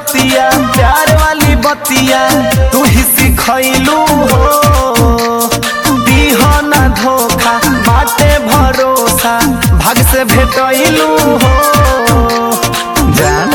रतिया प्यार वाली बतिया तू ही सिखैलू हो। दीहो ना धोखा बाटे भरोसा भाग से भेटैलू हो। जान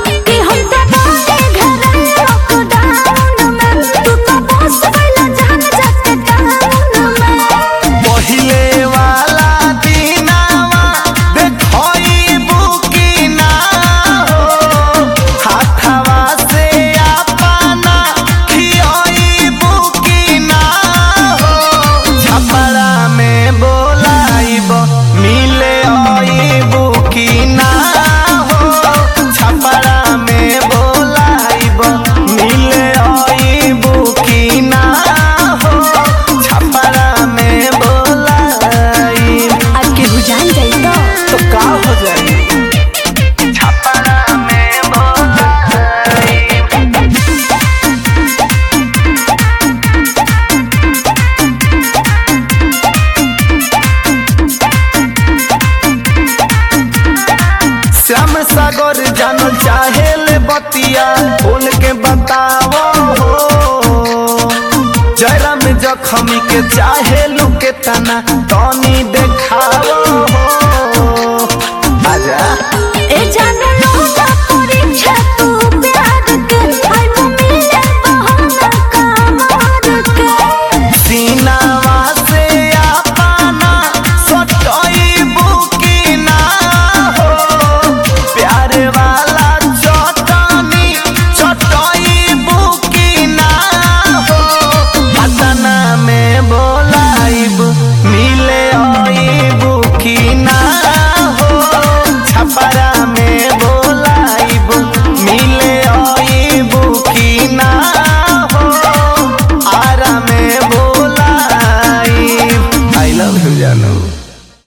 श्याम सागर जानल चाहे ले बतिया बोल के बताओ हो। जयराम जखमी के चाहे लुके तना तनी देखाओ हो। आजा